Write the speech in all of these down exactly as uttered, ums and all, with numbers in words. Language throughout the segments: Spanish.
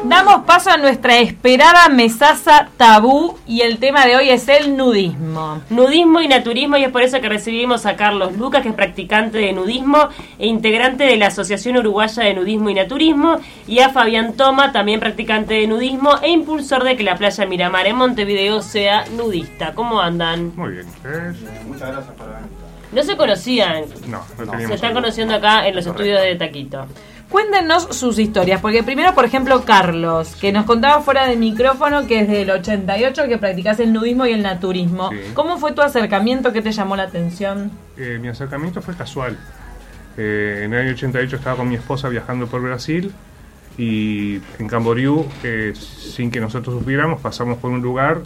Damos paso a nuestra esperada mesaza tabú y el tema de hoy es el nudismo. Nudismo y naturismo, y es por eso que recibimos a Carlos Lucas, que es practicante de nudismo e integrante de la Asociación Uruguaya de Nudismo y Naturismo, y a Fabián Toma, también practicante de nudismo e impulsor de que la playa Miramar en Montevideo sea nudista. ¿Cómo andan? Muy bien, ¿ustedes? Muchas gracias por venir. ¿No se conocían? No, no, Se teníamos están algo. conociendo acá en los Correcto. estudios de Taquito. Cuéntenos sus historias, porque primero, por ejemplo, Carlos, que nos contaba fuera de micrófono que es del ochenta y ocho que practicás el nudismo y el naturismo. Sí. ¿Cómo fue tu acercamiento? ¿Qué te llamó la atención? Eh, mi acercamiento fue casual. Eh, en el año ochenta y ocho estaba con mi esposa viajando por Brasil y en Camboriú, eh, sin que nosotros supiéramos, pasamos por un lugar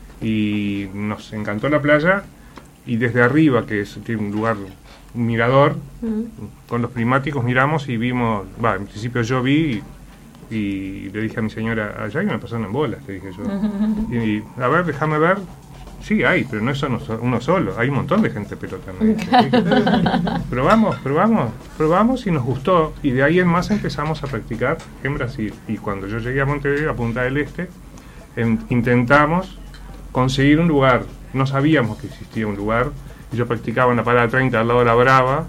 y nos encantó la playa y desde arriba, que es tiene un lugar, un mirador, Mm. con los prismáticos miramos y vimos, va, en principio yo vi y, y le dije a mi señora, allá hay una persona en bolas, le dije yo. Y, a ver, déjame ver. Sí, hay, pero no es uno, uno solo, hay un montón de gente pelota. Me dice. probamos, probamos, probamos y nos gustó. Y de ahí en más empezamos a practicar en Brasil. Y cuando yo llegué a Montevideo, a Punta del Este, en, intentamos conseguir un lugar. No sabíamos que existía un lugar. Y yo practicaba en la parada treinta al lado de la Brava,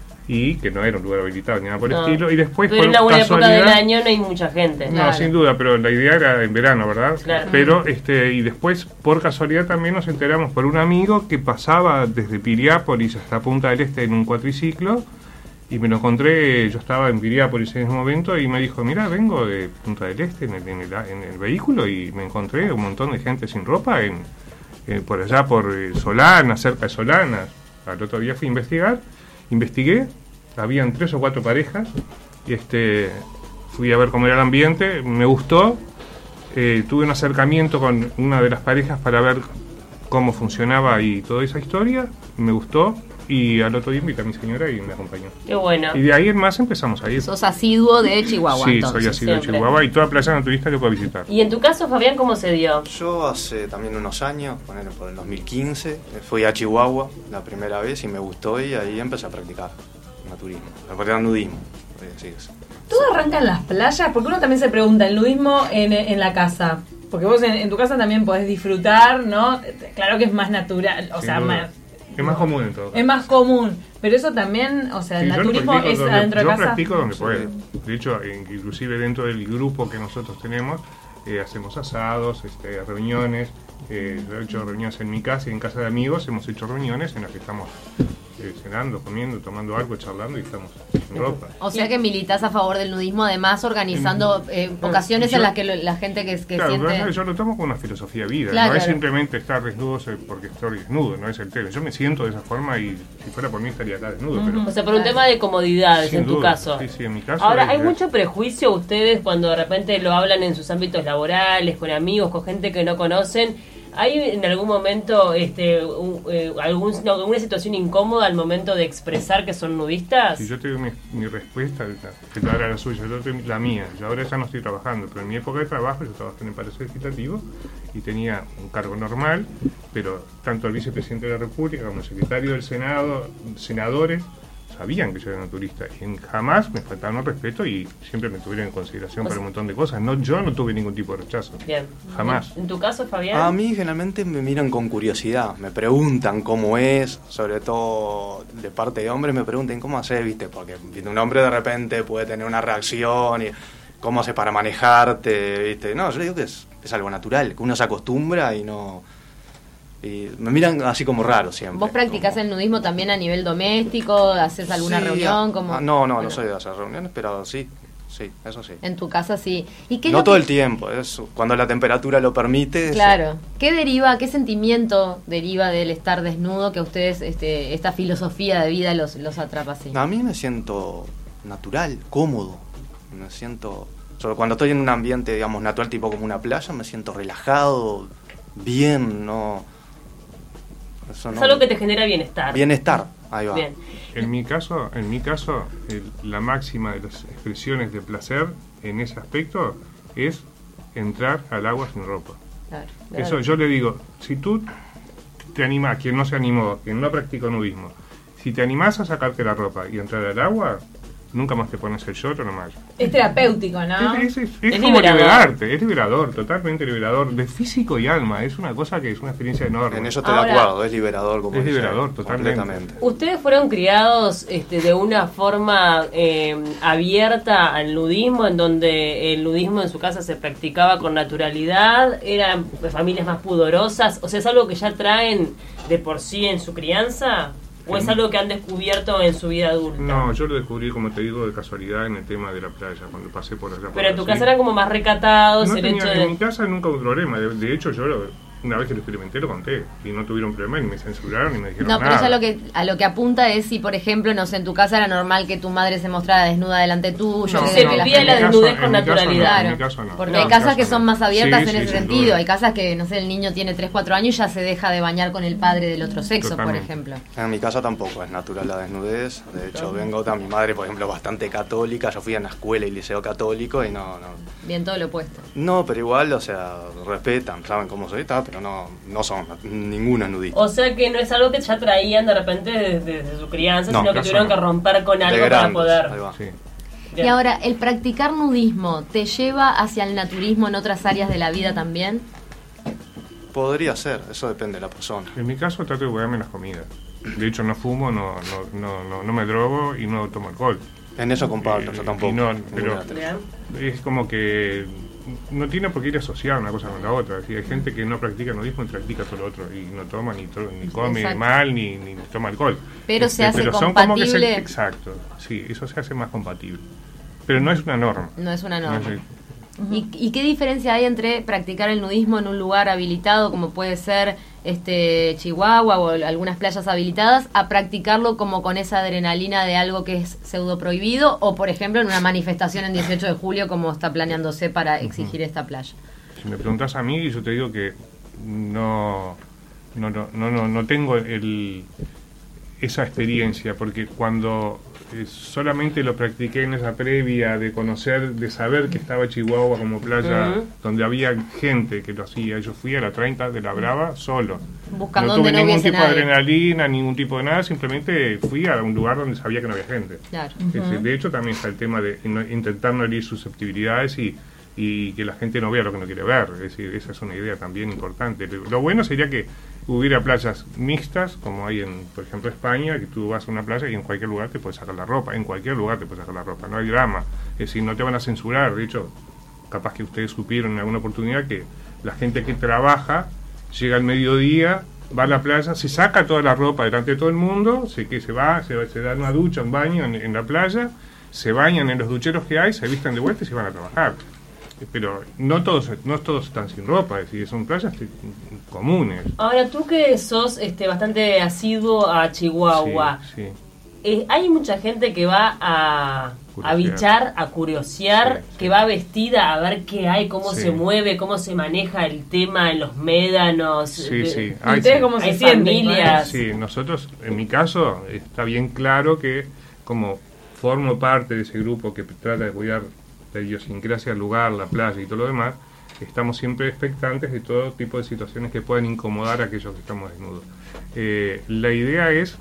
y que no era un lugar habilitado ni nada por el No. estilo. Y después, Pero por en la buena época casualidad, del año no hay mucha gente. no, Claro. sin duda, pero la idea era en verano, ¿verdad? Claro. Pero, este, y después, por casualidad, también nos enteramos por un amigo que pasaba desde Piriápolis hasta Punta del Este en un cuatriciclo, y me lo encontré, yo estaba en Piriápolis en ese momento, y me dijo, mira, vengo de Punta del Este en el, en el, en el vehículo, y me encontré un montón de gente sin ropa en, eh, por allá, por eh, Solana, cerca de Solana. Al otro día fui a investigar, investigué, habían tres o cuatro parejas, y este fui a ver cómo era el ambiente, me gustó, eh, tuve un acercamiento con una de las parejas para ver cómo funcionaba y toda esa historia, me gustó, y al otro día invité a mi señora y me acompañó. Qué bueno. Y de ahí en más empezamos a ir. Sos asiduo de Chihuahua, Sí, entonces. soy así de siempre. Chihuahua y toda playa naturista que puedo visitar. Y en tu caso, Fabián, ¿cómo se dio? Yo hace también unos años, ponele por el dos mil quince, fui a Chihuahua la primera vez y me gustó y ahí empecé a practicar naturismo, a practicar nudismo. Sí, sí. ¿Todo arranca en las playas? Porque uno también se pregunta, el nudismo en, en la casa. Porque vos en, en tu casa también podés disfrutar, ¿no? Claro que es más natural, o Sin sea, duda. más, Es más común en todo caso. es más común. Pero eso también, o sea, Sí, el yo lo naturismo practico es donde- adentro de yo casa. practico donde Sí. puedo. De hecho, en- inclusive dentro del grupo que nosotros tenemos, eh, hacemos asados, este, reuniones. Eh, yo he hecho reuniones en mi casa y en casa de amigos. Hemos hecho reuniones en las que estamos eh, cenando, comiendo, tomando algo, charlando y estamos sin ropa. O sea que militás a favor del nudismo, además organizando eh, Claro, ocasiones yo- en las que lo- la gente que, que Claro, siente... pero yo lo tomo como una filosofía de vida. Claro, no es claro. simplemente estar desnudo porque estoy desnudo, no es el tema. Yo me siento de esa forma y si fuera por mí estaría acá desnudo. pero O sea, por un tema de comodidades, sin en tu duda, caso. Sí, sí, en mi caso. Ahora, es- ¿hay es- mucho prejuicio ustedes cuando de repente lo hablan en sus ámbitos laborales, con amigos, con gente que no conocen? ¿Hay en algún momento este, un- eh, algún, no, alguna situación incómoda al momento de expresar que son nudistas? Si yo te doy mi, mi respuesta, que ahora la suya, yo te doy la mía. Yo ahora ya no estoy trabajando, pero en mi época de trabajo yo trabajé en el Palacio Legislativo y tenía un cargo normal, pero tanto el vicepresidente de la República como el secretario del Senado, senadores, sabían que yo era naturista y en- jamás me faltaron el respeto y siempre me tuvieron en consideración para un montón de cosas. No, yo no tuve ningún tipo de rechazo. Bien. Jamás. ¿En tu caso, Fabián? A mí generalmente me miran con curiosidad, me preguntan cómo es, sobre todo de parte de hombres me preguntan cómo haces, ¿viste? Porque ¿viste? Un hombre de repente puede tener una reacción y cómo haces para manejarte, ¿viste? No, yo digo que es, es algo natural, que uno se acostumbra y no... Y me miran así como raro siempre. ¿Vos practicás como- el nudismo también a nivel doméstico? ¿Haces alguna Sí, reunión? ah, Como... ah, no, no, Bueno, no soy de hacer reuniones, pero sí, sí, eso sí. En tu casa sí. ¿Y qué es No lo todo que- el tiempo, es cuando la temperatura lo permite. Claro. ¿Qué deriva, qué sentimiento deriva del estar desnudo que a ustedes este, esta filosofía de vida los, los atrapa así? sí. A mí me siento natural, cómodo. Me siento. Solo cuando estoy en un ambiente, digamos, natural, tipo como una playa, me siento relajado, bien, no. Eso Es no. algo que te genera bienestar. Bienestar, ahí va. Bien. En mi caso, en mi caso, el- la máxima de las expresiones de placer en ese aspecto es entrar al agua sin ropa. Claro. Eso yo le digo, si tú te animás, quien no se animó, quien no practicó nudismo, si te animás a sacarte la ropa y entrar al agua, nunca más te pones el short o nomás. Es terapéutico, ¿no? Es, es, es, es Es como liberador. liberarte, es liberador, totalmente liberador, de físico y alma. Es una cosa que es una experiencia enorme. En eso estoy Ahora- de acuerdo, es liberador. Como Es dice, liberador, totalmente. completamente. ¿Ustedes fueron criados este, de una forma eh, abierta al nudismo, en donde el nudismo en su casa se practicaba con naturalidad? ¿Eran familias más pudorosas? O sea, ¿es algo que ya traen de por sí en su crianza? ¿O es algo que han descubierto en su vida adulta? No, yo lo descubrí, como te digo, de casualidad en el tema de la playa, cuando pasé por allá. por Pero en tu Brasil. casa eran como más recatados, No el tenía- hecho En mi de... casa nunca hubo problema. De, de hecho, yo lo- una vez que lo experimenté lo conté y no tuvieron problema, ni me censuraron, ni me dijeron No, pero nada. ella lo que, a lo que apunta es si, por ejemplo, no sé, en tu casa era normal que tu madre se mostrara desnuda delante tuyo. No, que se que vivía gente- la en mi desnudez caso- con en mi caso no, naturalidad. en mi caso no. Porque No, hay en mi casas caso que no. son más abiertas Sí, en sí, ese sin sentido. duda. Hay casas que, no sé, el niño tiene tres, cuatro años y ya se deja de bañar con el padre del otro sexo, Totalmente. por ejemplo. En mi casa tampoco es natural la desnudez. De hecho, vengo de mi madre, por ejemplo, bastante católica. Yo fui a una escuela y liceo católico y no, no. Bien, todo lo opuesto. No, pero igual, o sea, respetan, saben cómo soy, está, pero no, no son ninguno es nudista. O sea que no es algo que ya traían de repente desde, desde su crianza, No, sino que caso tuvieron no. que romper con De algo para grandes, poder... ahí va. Sí. Bien. Y ahora, ¿el practicar nudismo te lleva hacia el naturismo en otras áreas de la vida también? Podría ser, eso depende de la persona. En mi caso trato de cuidarme las comidas. De hecho, no fumo, no, no, no, no, no me drogo y no tomo alcohol. En eso comparto, Eh, yo tampoco. y no, ninguna pero- de las tres. Bien. Es como que no tiene por qué ir asociada una cosa con la otra. Es decir, hay gente que no practica nudismo y practica todo lo otro. Y no toma, ni, to- ni come Exacto. mal, ni, ni toma alcohol. Pero se hace son como que se- compatible. exacto, sí, eso se hace más compatible. Pero no es una norma. No es una No norma. es- ¿Y, y qué diferencia hay entre practicar el nudismo en un lugar habilitado, como puede ser este Chihuahua o algunas playas habilitadas, a practicarlo como con esa adrenalina de algo que es pseudo prohibido, o por ejemplo en una manifestación en dieciocho de julio como está planeándose para exigir esta playa? Si me preguntas a mí, yo te digo que no, no, no, no, no, no tengo el, esa experiencia, porque cuando eh, solamente lo practiqué en esa previa de conocer, de saber que estaba Chihuahua como playa, Ujú. donde había gente que lo hacía. Yo fui a la treinta de la Brava solo. Buscando no donde tuve no ningún hubiese tipo de nadie. adrenalina, ningún tipo de nada, simplemente fui a un lugar donde sabía que no había gente. Claro. Es decir, de hecho, también está el tema de no- intentar no herir susceptibilidades y, y que la gente no vea lo que no quiere ver. Es decir, esa es una idea también importante. Lo bueno sería que hubiera playas mixtas, como hay en, por ejemplo, España, que tú vas a una playa y en cualquier lugar te puedes sacar la ropa. En cualquier lugar te puedes sacar la ropa. No hay drama. Es decir, no te van a censurar. De hecho, capaz que ustedes supieron en alguna oportunidad que la gente que trabaja llega al mediodía, va a la playa, se saca toda la ropa delante de todo el mundo, se, que se va, se, se da una ducha, un baño en, en la playa, se bañan en los ducheros que hay, se visten de vuelta y se van a trabajar. Pero no todos no todos están sin ropa, es decir, son playas que- comunes. Ahora, tú que sos este, bastante asiduo a Chihuahua, Sí, sí. eh, hay mucha gente que va a, a Curiosear. bichar, a curiosear, Sí, sí. que va vestida a ver qué hay, cómo Sí. se mueve, cómo se maneja el tema en los médanos. Sí, de- sí. ¿Y Ay, ustedes sí. cómo Hay se sienten? familias. Sí, nosotros, en mi caso, está bien claro que como formo parte de ese grupo que trata de cuidar la idiosincrasia del lugar, la playa y todo lo demás, estamos siempre expectantes de todo tipo de situaciones que puedan incomodar a aquellos que estamos desnudos. Eh, la idea es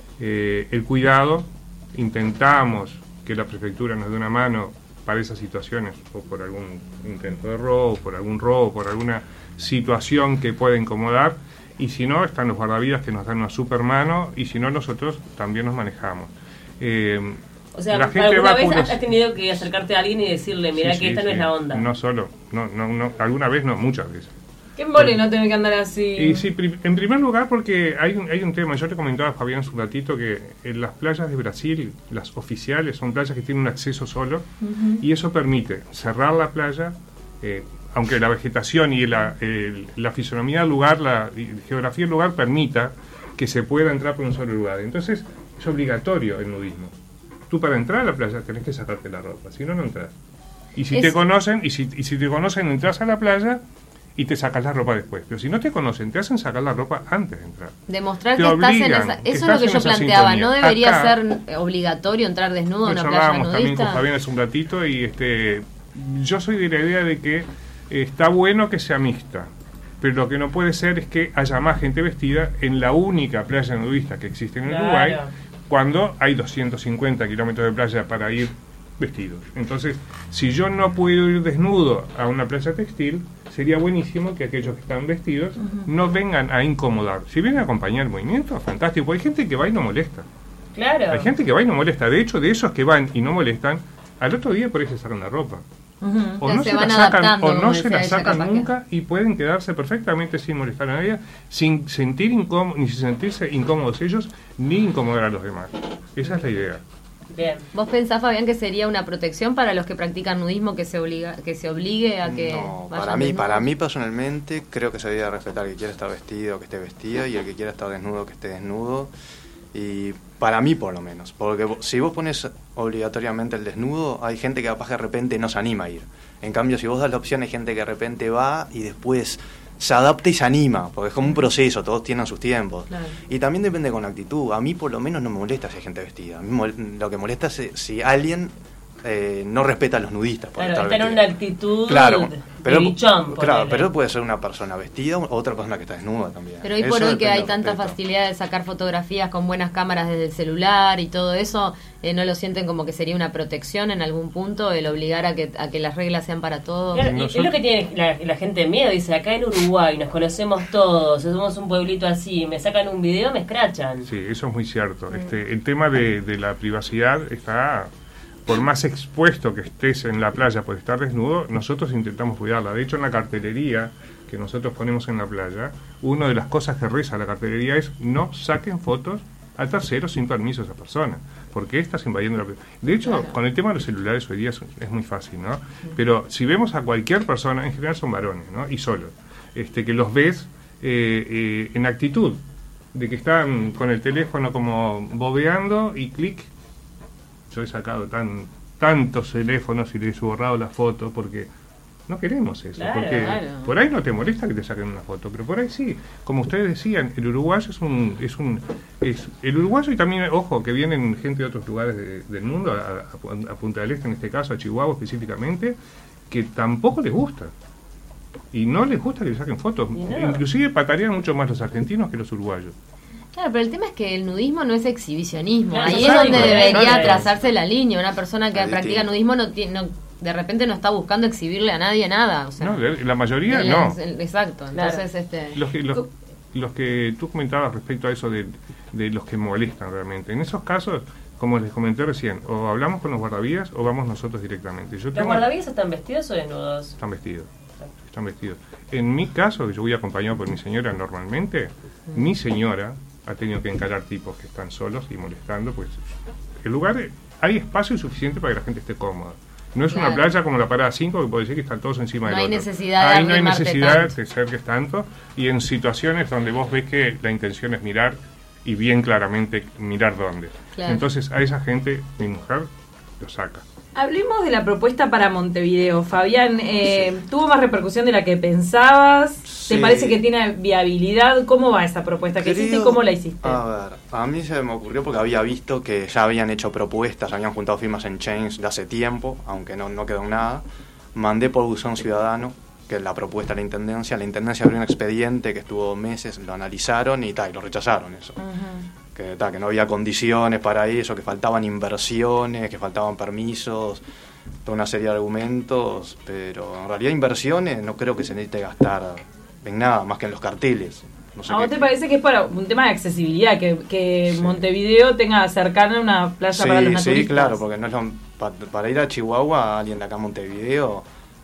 eh, el cuidado, intentamos que la prefectura nos dé una mano para esas situaciones, o por algún intento de robo, por algún robo, por alguna situación que pueda incomodar, y si no, están los guardavidas que nos dan una super mano, y si no, nosotros también nos manejamos. Eh, O sea, la gente ¿alguna va vez curios- has tenido que acercarte a alguien y decirle, mira Sí, que sí, esta no sí. es la onda? No solo, no, no, no, alguna vez no, muchas veces. ¿Qué embole no tener que andar así? Y sí, pri- en primer lugar porque hay un, hay un tema, yo te comentaba a Fabián hace un ratito que en las playas de Brasil, las oficiales, son playas que tienen un acceso solo y eso permite cerrar la playa, eh, aunque la vegetación y la, el- la fisonomía del lugar, la y geografía del lugar permita que se pueda entrar por un solo lugar. Entonces es obligatorio el nudismo. Tú para entrar a la playa tenés que sacarte la ropa, si no, no entras. Y si Es- te conocen, y si, y si te conocen, entras a la playa y te sacas la ropa después. Pero si no te conocen, te hacen sacar la ropa antes de entrar. Demostrar Te que estás en obligan, esa... que Eso es estás lo que en yo esa planteaba. sintonía. ¿No debería Acá- ser eh, obligatorio entrar desnudo a Lo una playa charlábamos también con nudista? Fabián hace un ratito y este, yo soy de la idea de que eh, está bueno que sea mixta, pero lo que no puede ser es que haya más gente vestida en la única playa nudista que existe en Claro. Uruguay, cuando hay doscientos cincuenta kilómetros de playa para ir vestidos. Entonces, si yo no puedo ir desnudo a una playa textil, sería buenísimo que aquellos que están vestidos uh-huh. no vengan a incomodar. Si vienen a acompañar el movimiento, fantástico. Hay gente que va y no molesta. Claro. Hay gente que va y no molesta. De hecho, de esos que van y no molestan, al otro día por ahí se sacan la ropa. Uh-huh. O no se, se la sacan, o no se la sacan nunca que... y pueden quedarse perfectamente sin molestar a nadie, sin sentir incómodo, ni sin sentirse incómodos ellos, ni incomodar a los demás. Esa es la idea. Bien. ¿Vos pensás, Fabián, que sería una protección para los que practican nudismo que se obliga, que se obligue a que no, vayan para mí, desnudos? para mí personalmente creo que se debería respetar el que quiera estar vestido, que esté vestido, y el que quiera estar desnudo, que esté desnudo. Y para mí por lo menos, porque si vos pones obligatoriamente el desnudo, hay gente que capaz que de repente no se anima a ir. En cambio, si vos das la opción, hay gente que de repente va y después se adapta y se anima, porque es como un proceso, todos tienen sus tiempos. Claro. Y también depende con la actitud. A mí por lo menos no me molesta si hay gente vestida. A mí mol- lo que molesta es si alguien eh, no respeta a los nudistas. Por claro, tener una actitud claro, de pero, bichón. Claro, pero puede ser una persona vestida o otra persona que está desnuda también. Pero hoy por hoy que hay tanta facilidad de sacar fotografías con buenas cámaras desde el celular y todo eso, eh, ¿no lo sienten como que sería una protección en algún punto el obligar a que a que las reglas sean para todos? Claro, y es lo que tiene la, la gente de miedo. Dice, acá en Uruguay nos conocemos todos, somos un pueblito así, me sacan un video, me escrachan. Sí, eso es muy cierto. Este, el tema de, de la privacidad está... Por más expuesto que estés en la playa por estar desnudo, nosotros intentamos cuidarla. De hecho, en la cartelería que nosotros ponemos en la playa, una de las cosas que reza la cartelería es no saquen fotos a terceros sin permiso de esa persona, porque estás invadiendo la playa. De hecho, claro. con el tema de los celulares hoy día es, es muy fácil, ¿no? Pero si vemos a cualquier persona, en general son varones, ¿no? Y solos, este, que los ves eh, eh, en actitud, de que están con el teléfono como bobeando y clic. Yo he sacado tan tantos teléfonos y les he borrado la foto porque no queremos eso. Claro, porque claro. por ahí no te molesta que te saquen una foto, pero por ahí sí. Como ustedes decían, el uruguayo es un... es un es el uruguayo y también, ojo, que vienen gente de otros lugares de, del mundo, a, a, a Punta del Este en este caso, a Chihuahua específicamente, que tampoco les gusta. Y no les gusta que les saquen fotos. No. Inclusive patarean mucho más los argentinos que los uruguayos. Claro, pero el tema es que el nudismo no es exhibicionismo. Claro, ahí es donde debería no trazarse la línea. Una persona que practica nudismo no tiene, no, de repente no está buscando exhibirle a nadie nada. O sea, no, la mayoría el, no. El, exacto. Entonces, claro. este. Los que, los, los que tú comentabas respecto a eso de, de los que molestan realmente. En esos casos, como les comenté recién, o hablamos con los guardavías o vamos nosotros directamente. Yo ¿Los tengo, guardavías están vestidos o desnudos? Están vestidos. Están vestidos. En mi caso, que yo voy acompañado por mi señora normalmente, mm. mi señora ha tenido que encarar tipos que están solos y molestando, pues el lugar, hay espacio suficiente para que la gente esté cómoda. No es claro. una playa como la Parada cinco que puede decir que están todos encima no del hay otro. Necesidad Ahí de no hay necesidad tanto. de acerques tanto, y en situaciones donde vos ves que la intención es mirar, y bien claramente mirar dónde. Claro. Entonces a esa gente, mi mujer, lo saca. Hablemos de la propuesta para Montevideo. Fabián, eh, sí. ¿tuvo más repercusión de la que pensabas? Sí. ¿Te parece que tiene viabilidad? ¿Cómo va esa propuesta que Querido, hiciste y cómo la hiciste? A ver, a mí se me ocurrió porque había visto que ya habían hecho propuestas, habían juntado firmas en Change de hace tiempo, aunque no, no quedó nada. Mandé por buzón ciudadano, que es la propuesta de la Intendencia. La Intendencia abrió un expediente que estuvo meses, lo analizaron y tal, y lo rechazaron eso. Uh-huh. Que, ta, que no había condiciones para eso, que faltaban inversiones, que faltaban permisos, toda una serie de argumentos, pero en realidad inversiones no creo que se necesite gastar en nada más que en los carteles. No sé ¿A vos te parece que es para un tema de accesibilidad, que, que sí. Montevideo tenga cercana una playa sí, para los naturistas? Sí, claro, porque no es lo, para, para ir a Chihuahua, a alguien de acá a Montevideo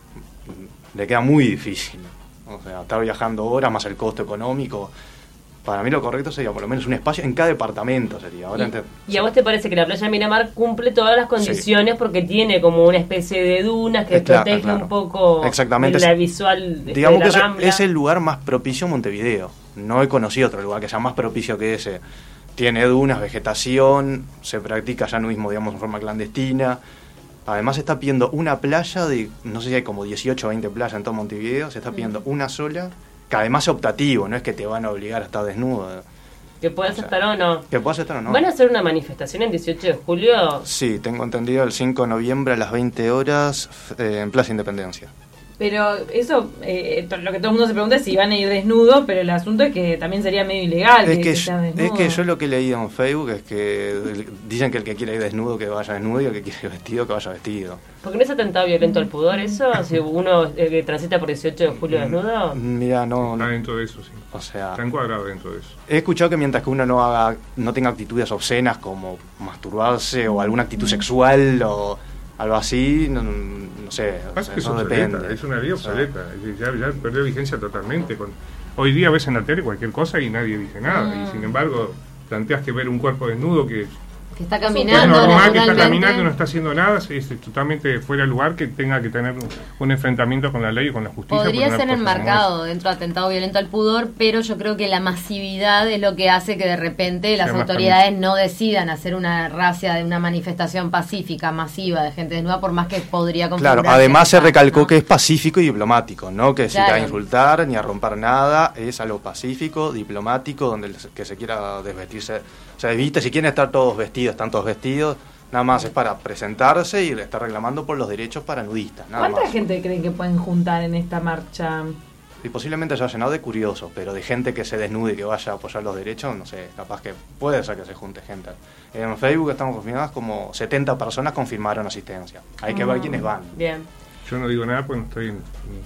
le queda muy difícil. O sea, estar viajando horas más el costo económico. Para mí lo correcto sería por lo menos un espacio en cada departamento sería. Ahora ¿Y, ente- ¿Y a vos te parece que la playa de Miramar cumple todas las condiciones sí. porque tiene como una especie de dunas que claro, protege claro. un poco Exactamente. la visual de digamos la que es, Rambla? Es el lugar más propicio en Montevideo. No he conocido otro lugar que sea más propicio que ese. Tiene dunas, vegetación, se practica ya nudismo, digamos, en forma clandestina. Además se está pidiendo una playa de, no sé si hay como dieciocho o veinte playas en todo Montevideo, se está pidiendo mm. una sola, que además es optativo, no es que te van a obligar a estar desnudo. Que puedas o sea, estar o no. Que puedas estar o no. ¿Van a hacer una manifestación el dieciocho de julio? Sí, tengo entendido el cinco de noviembre a las veinte horas eh, en Plaza Independencia. Pero eso, eh, lo que todo el mundo se pregunta es si van a ir desnudos, pero el asunto es que también sería medio ilegal Es que, que, que sean es desnudos. que yo lo que he leído en Facebook es que dicen que el que quiere ir desnudo que vaya desnudo y el que quiere ir vestido que vaya vestido. ¿Porque no es atentado violento al pudor eso? Si uno eh, que transita por dieciocho de julio desnudo. Mira, no, Está no, dentro de eso, sí. o sea, Está encuadrado dentro de eso. he escuchado que mientras que uno no haga, no tenga actitudes obscenas como masturbarse o alguna actitud sexual o algo así, no, no sé, o Pasa sea, que es no obsoleta, depende. es una vida O sea, obsoleta, es decir, ya, ya perdió vigencia totalmente. Con, hoy día ves en la tele cualquier cosa y nadie dice nada, Mm. y sin embargo planteas que ver un cuerpo desnudo que Que está es caminando normal, que está naturalmente. caminando y no está haciendo nada, es, es totalmente fuera de lugar que tenga que tener un, un enfrentamiento con la ley o con la justicia. Podría por una ser cosa como enmarcado dentro de atentado violento al pudor, pero yo creo que la masividad es lo que hace que de repente las Sea más autoridades no decidan hacer una racia de una manifestación pacífica, masiva de gente desnuda, por más que podría Claro, configurarse además se quizás, recalcó ¿no? que es pacífico y diplomático, no que se Claro. va a insultar ni a romper nada, es algo pacífico, diplomático, donde el que se quiera desvestirse, se desviste, si quieren estar todos vestidos, están todos vestidos, nada más es para presentarse y estar reclamando por los derechos para nudistas, nada ¿Cuánta más. gente creen que pueden juntar en esta marcha? Y posiblemente haya llenado de curiosos, pero de gente que se desnude y que vaya a apoyar los derechos, no sé, capaz que puede ser que se junte gente. En Facebook estamos confirmadas como setenta personas confirmaron asistencia. Hay que ver quiénes van. Bien. Yo no digo nada porque no estoy,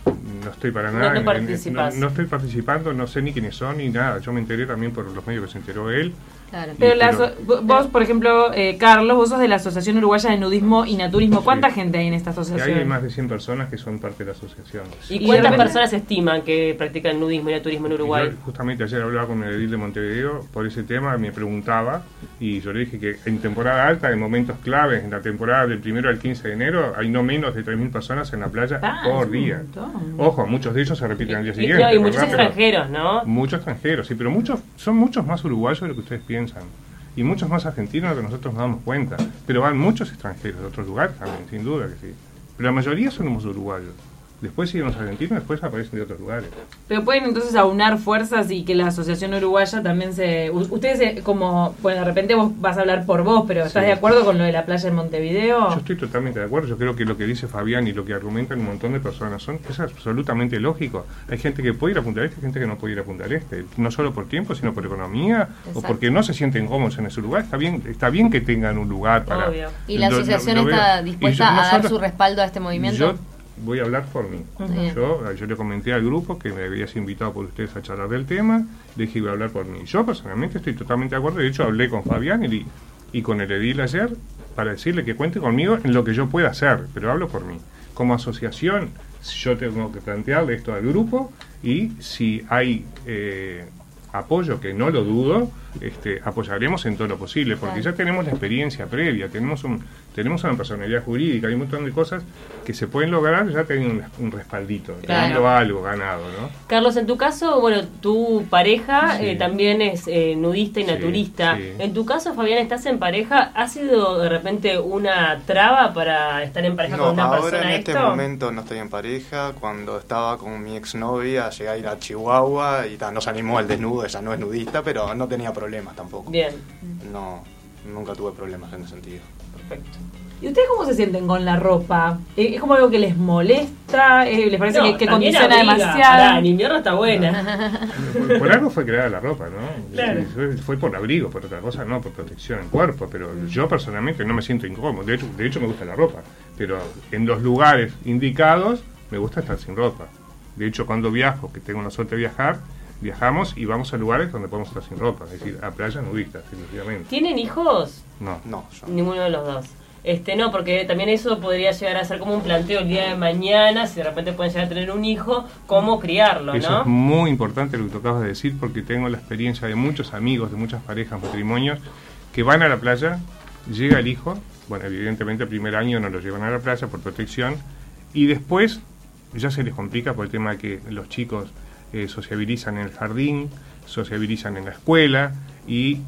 no estoy para No- nada. no en- en- participás. no, no estoy participando, no sé ni quiénes son ni nada. Yo me enteré también por los medios que se enteró él. Claro. Pero Y- la pero- aso- vos, por ejemplo, eh, Carlos, vos sos de la Asociación Uruguaya de Nudismo y Naturismo. ¿Cuánta Sí. gente hay en esta Y asociación? hay más de cien personas que son parte de la asociación. ¿Y Y cuántas de repente- personas estiman que practican nudismo y naturismo en Uruguay? Yo justamente ayer hablaba con el edil de Montevideo por ese tema, me preguntaba y yo le dije que en temporada alta, en momentos claves, en la temporada del primero al quince de enero, hay no menos de tres mil personas en la playa Ah, por es un día. montón. Ojo, muchos de ellos se repiten al día Y, siguiente. claro, y muchos ¿verdad? Pero- extranjeros, ¿no? Muchos extranjeros, sí, pero muchos son muchos más uruguayos de lo que ustedes piensan. Y muchos más argentinos de lo que nosotros nos damos cuenta. Pero van muchos extranjeros de otros lugares también, sin duda que sí. Pero la mayoría somos uruguayos. Después siguen los argentinos, después aparecen de otros lugares. Pero pueden entonces aunar fuerzas y que la Asociación Uruguaya también se... u- Ustedes eh, como... Bueno, de repente vos vas a hablar por vos, pero ¿estás Sí. de acuerdo con lo de la playa en Montevideo? Yo estoy totalmente de acuerdo. Yo creo que lo que dice Fabián y lo que argumentan un montón de personas son es absolutamente lógico. Hay gente que puede ir a Punta del Este, hay gente que no puede ir a Punta del Este. No solo por tiempo, sino por economía o Exacto. porque no se sienten cómodos en ese lugar. Está bien, está bien que tengan un lugar para... Obvio. ¿Y la Lo- lo- asociación lo veo. está Y dispuesta yo- a dar nosotros- su respaldo a este movimiento? Yo voy a hablar por mí. Bien. Yo, yo le comenté al grupo que me habías invitado por ustedes a charlar del tema, le dije voy a hablar por mí. Yo personalmente estoy totalmente de acuerdo, de hecho hablé con Fabián y, y con el edil ayer para decirle que cuente conmigo en lo que yo pueda hacer, pero hablo por mí. Como asociación, yo tengo que plantearle esto al grupo y si hay eh, apoyo, que no lo dudo, este, apoyaremos en todo lo posible, porque Claro. ya tenemos la experiencia previa, tenemos un tenemos una personalidad jurídica, hay un montón de cosas que se pueden lograr ya teniendo un, un respaldito, Claro. teniendo algo ganado, ¿no? Carlos, en tu caso, bueno, tu pareja Sí. eh, también es eh, nudista y Sí, naturista. sí. En tu caso, Fabián, estás en pareja. ¿Ha sido de repente una traba para estar en pareja No, con una ahora persona en este esto? momento no estoy en pareja. Cuando estaba con mi exnovia llegué a ir a Chihuahua y ta, nos animó al desnudo, ella no es nudista, pero no tenía problemas tampoco. Bien, No, nunca tuve problemas en ese sentido. perfecto. ¿Y ustedes cómo se sienten con la ropa? Eh, ¿Es como algo que les molesta? Eh, ¿Les parece No, que, que también condiciona abriga. demasiado? Pará, en invierno está buena. Por, por algo fue creada la ropa, ¿no? Claro. Fue, fue por abrigo, por otra cosa, no, por protección del cuerpo, pero yo personalmente no me siento incómodo, de hecho, de hecho me gusta la ropa, pero en los lugares indicados me gusta estar sin ropa. De hecho, cuando viajo, que tengo la suerte de viajar, viajamos y vamos a lugares donde podemos estar sin ropa, es decir, a playas nudistas, definitivamente. ¿Tienen hijos? No. No, yo. Ninguno de los dos. Este, no, porque también eso podría llegar a ser como un planteo el día de mañana, si de repente pueden llegar a tener un hijo, cómo criarlo, Eso ¿no? es muy importante lo que tú acabas de decir, porque tengo la experiencia de muchos amigos, de muchas parejas, matrimonios, que van a la playa, llega el hijo, bueno, evidentemente el primer año no lo llevan a la playa por protección, y después ya se les complica por el tema de que los chicos eh, sociabilizan en el jardín, sociabilizan en la escuela, y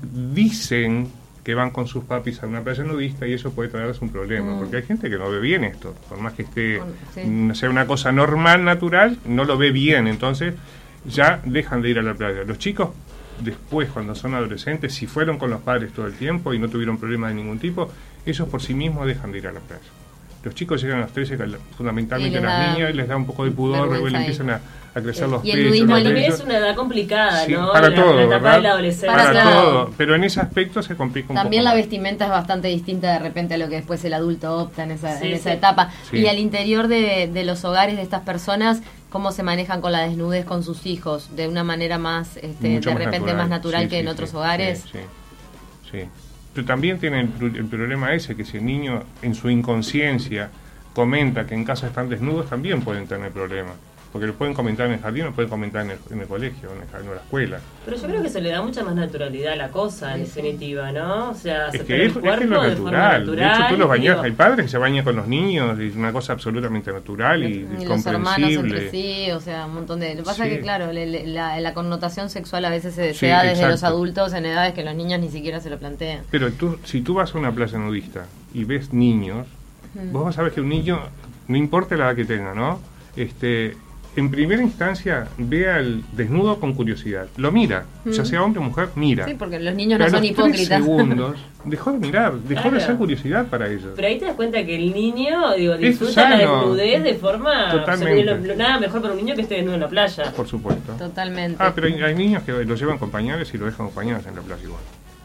dicen que van con sus papis a una playa nudista y eso puede traerles un problema, Mm. porque hay gente que no ve bien esto, por más que esté Con- sí. mm, sea una cosa normal, natural, no lo ve bien, entonces ya dejan de ir a la playa. Los chicos después, cuando son adolescentes, si fueron con los padres todo el tiempo y no tuvieron problemas de ningún tipo, ellos por sí mismos dejan de ir a la playa. los chicos llegan a los trece, fundamentalmente Y les las da niñas, les da un poco de pudor, luego vergüenza le ahí. empiezan a, a crecer Eh, los y el pechos. nudismo los También pechos. es una edad complicada, Sí, ¿no? para la, todo, la etapa ¿verdad? de la adolescencia. Para, Para todo. todo. Pero en ese aspecto se complica un También poco la más. vestimenta es bastante distinta de repente a lo que después el adulto opta en esa, Sí, en esa sí. etapa. Sí. Y al interior de, de los hogares de estas personas, ¿cómo se manejan con la desnudez con sus hijos? De una manera más, este, Mucho de más repente natural. más natural Sí, que sí, en sí, otros sí, hogares. Sí, sí. Pero también tiene el, pro- el problema ese, que si el niño en su inconsciencia comenta que en casa están desnudos, también pueden tener problemas. Porque lo pueden comentar en el jardín, lo pueden comentar en el, en el colegio, en, el, jardín, en la escuela. Pero yo creo que se le da mucha más naturalidad a la cosa, en Sí, sí. definitiva, ¿no? O sea, Es aceptar que el es, es que cuerpo es lo de forma natural. natural. De hecho, tú los bañas, digo, hay padres que se bañan con los niños, y es una cosa absolutamente natural y, Y y los hermanos entre comprensible. sí, o sea, un montón de... Lo que pasa Sí. es que, claro, le- le- la, la connotación sexual a veces se, se Sí, da desde los exacto. adultos en edades que los niños ni siquiera se lo plantean. Pero tú, si tú vas a una playa nudista y ves niños, vos vas a ver que un niño, no importa la edad que tenga, ¿no? Este, en primera instancia ve al desnudo con curiosidad. Lo mira, ya sea hombre o mujer, mira. Sí, porque los niños Pero no a son los tres hipócritas. segundos dejó de mirar, dejó Claro. de ser curiosidad para ellos. Pero ahí te das cuenta que el niño, digo, disfruta la sano. desnudez de forma... Totalmente. o sea, lo- lo- nada mejor para un niño que esté desnudo en la playa. Por supuesto. Totalmente. Ah, pero hay, hay niños que lo llevan con pañales y lo dejan con pañales en la playa igual.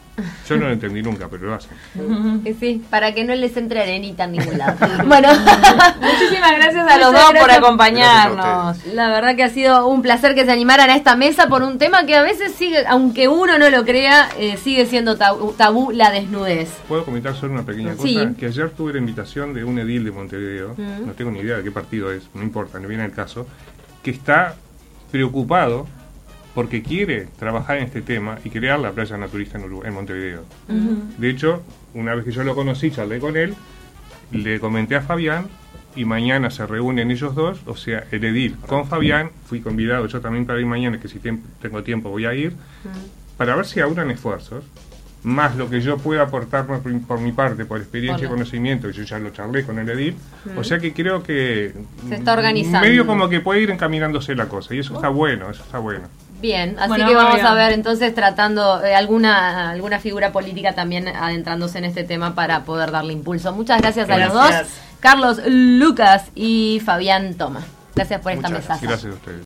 Yo no lo entendí nunca, pero lo hacen. Eh, Sí, para que no les entre arenita en ningún lado. Bueno, Muchísimas gracias a los Muchas dos por gracias. acompañarnos. la verdad que ha sido un placer que se animaran a esta mesa por un tema que a veces sigue, aunque uno no lo crea, eh, sigue siendo tabú, tabú la desnudez. ¿Puedo comentar solo una pequeña cosa? Sí. Que ayer tuve la invitación de un edil de Montevideo, Mm. no tengo ni idea de qué partido es, no importa, no viene al caso, que está preocupado porque quiere trabajar en este tema y crear la playa naturista en, Uruguay, en Montevideo. De hecho, una vez que yo lo conocí, charlé con él, le comenté a Fabián y mañana se reúnen ellos dos, o sea, el edil con Fabián, fui convidado yo también para ir mañana, que si tem- tengo tiempo voy a ir, para ver si aunan esfuerzos, más lo que yo pueda aportar por, por mi parte, por experiencia y Por la- conocimiento, que yo ya lo charlé con el edil, o sea que creo que Se está organizando. medio como que puede ir encaminándose la cosa, y eso está bueno, eso está bueno. Bien, así Bueno, que vamos Fabián. a ver entonces tratando eh, alguna alguna figura política también adentrándose en este tema para poder darle impulso. Muchas gracias, a los dos, Gracias. Carlos Lucas y Fabián Toma. Gracias por esta Muchas mesaza. gracias a ustedes.